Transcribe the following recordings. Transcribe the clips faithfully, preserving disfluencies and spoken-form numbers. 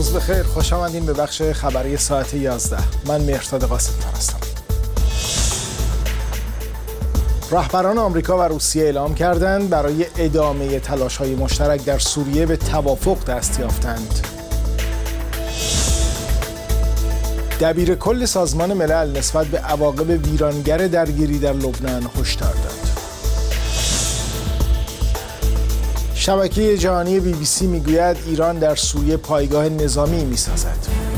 روز بخیر، خوش آمدین به بخش خبری ساعت یازده. من مهرداد قاسمی هستم. رهبران آمریکا و روسیه اعلام کردند برای ادامه تلاش‌های مشترک در سوریه به توافق دست یافتند. دبیر کل سازمان ملل نسبت به عواقب ویرانگر درگیری در لبنان هشدار داد. شبکه جهانی بی بی سی میگوید ایران در سوریه پایگاه نظامی میسازد.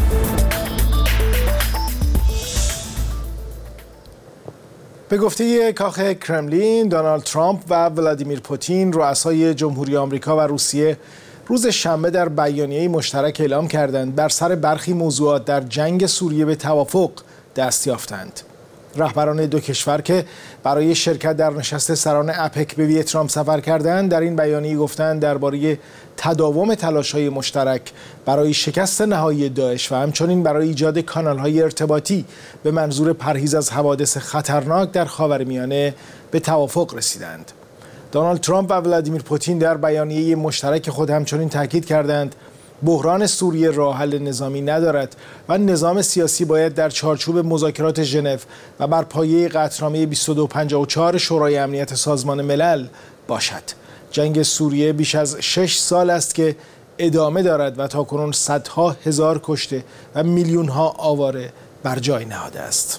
به گفته کاخ کرملین، دونالد ترامپ و ولادیمیر پوتین، رؤسای جمهوری آمریکا و روسیه، روز شنبه در بیانیه‌ای مشترک اعلام کردند بر سر برخی موضوعات در جنگ سوریه به توافق دست یافتند. رهبران دو کشور که برای شرکت در نشست سران اپک به ویتنام سفر کردند، در این بیانیه گفتند درباره تداوم تلاش‌های مشترک برای شکست نهایی داعش و همچنین برای ایجاد کانال‌های ارتباطی به منظور پرهیز از حوادث خطرناک در خاورمیانه به توافق رسیدند. دونالد ترامپ و ولادیمیر پوتین در بیانیه مشترک خود همچنین تاکید کردند بحران سوریه راه حل نظامی ندارد و نظام سیاسی باید در چارچوب مذاکرات ژنو و بر پایه قطعنامه بیست و دو پنجاه و چهار شورای امنیت سازمان ملل باشد. جنگ سوریه بیش از شش سال است که ادامه دارد و تاکنون صدها هزار کشته و میلیون ها آواره بر جای نهاده است.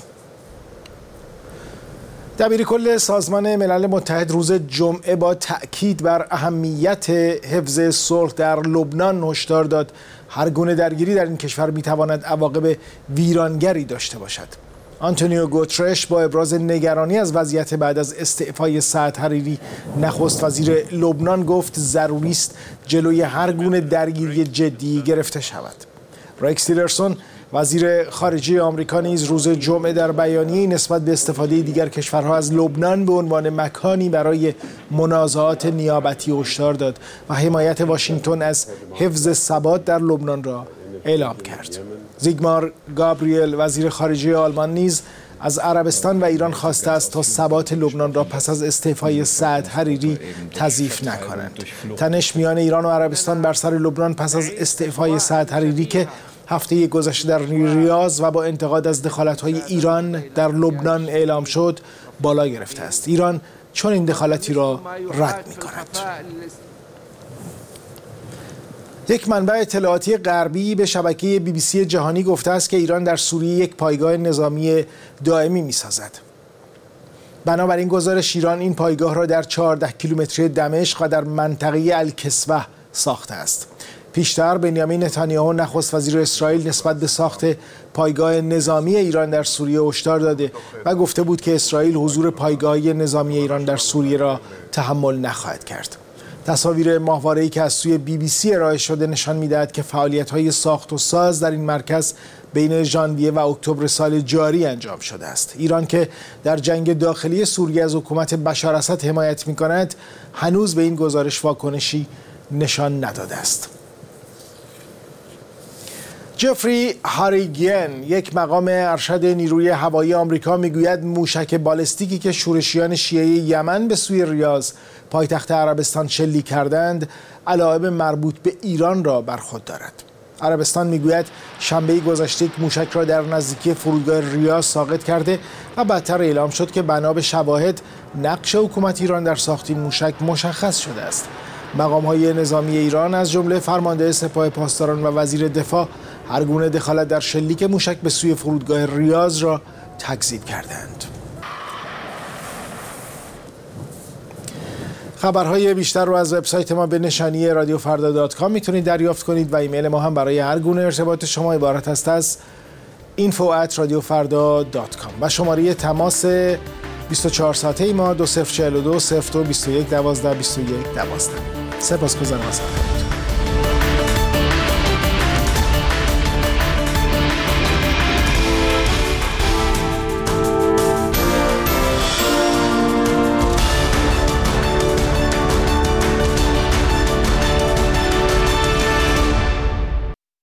دبیر کل سازمان ملل متحد روز جمعه با تأکید بر اهمیت حفظ صلح در لبنان هشدار داد هر گونه درگیری در این کشور میتواند عواقب ویرانگری داشته باشد. آنتونیو گوترش با ابراز نگرانی از وضعیت بعد از استعفای سعد حریری نخست وزیر لبنان گفت ضروری است جلوی هر گونه درگیری جدی گرفته شود. رکس تیلرسون وزیر خارجه آمریکا نیز روز جمعه در بیانیه‌ای نسبت به استفاده دیگر کشورها از لبنان به عنوان مکانی برای منازعات نیابتی هشدار داد و حمایت واشنگتن از حفظ ثبات در لبنان را اعلام کرد. زیگمار گابریل وزیر خارجه آلمان نیز از عربستان و ایران خواسته است تا ثبات لبنان را پس از استعفای سعد حریری تضعیف نکنند. تنش میان ایران و عربستان بر سر لبنان پس از استعفای سعد حریری که هفته گذشته در ریاض و با انتقاد از دخالت‌های ایران در لبنان اعلام شد بالا گرفته است. ایران چون این دخالتی را رد می‌کند. یک منبع اطلاعاتی غربی به شبکه بی بی سی جهانی گفته است که ایران در سوریه یک پایگاه نظامی دائمی می‌سازد. بنابراین گزارش ایران این پایگاه را در چهارده کیلومتری دمشق و در منطقه الکسوه ساخته است. پیشتر بنیامین نتانیاهو نخست وزیر اسرائیل نسبت به ساخت پایگاه نظامی ایران در سوریه هشدار داده و گفته بود که اسرائیل حضور پایگاه نظامی ایران در سوریه را تحمل نخواهد کرد. تصاویر ماهواره‌ای که از سوی بی بی سی ارائه شده نشان می‌دهد که فعالیت‌های ساخت و ساز در این مرکز بین ژانویه و اکتبر سال جاری انجام شده است. ایران که در جنگ داخلی سوریه از حکومت بشار اسد حمایت می‌کند، هنوز به این گزارش واکنشی نشان نداده است. جفری هاریگین، یک مقام ارشد نیروی هوایی آمریکا، میگوید موشک بالستیکی که شورشیان شیعه یمن به سوی ریاض پایتخت عربستان شلیک کردند علائم مربوط به ایران را بر خود دارد. عربستان میگوید شنبه گذشته یک موشک را در نزدیکی فرودگاه ریاض ساقط کرده و بعدتر اعلام شد که بنا به شواهد نقش حکومت ایران در ساخت این موشک مشخص شده است. مقام‌های نظامی ایران از جمله فرمانده سپاه پاسداران و وزیر دفاع هر گونه دخالت در شلیک موشک به سوی فرودگاه ریاض را تکذیب کردند. خبرهای بیشتر رو از وبسایت ما به نشانی رادیو فردا دات کام میتونید دریافت کنید و ایمیل ما هم برای هر گونه ارتباط شما عبارت است از اینفو ات رادیو فردا دات کام و شماره تماس بیست و چهار ساعته ما دو صفر چهل و دو صفر دو بیست و یک دوازده بیست و یک دوازده. سپاسگزارم از همه.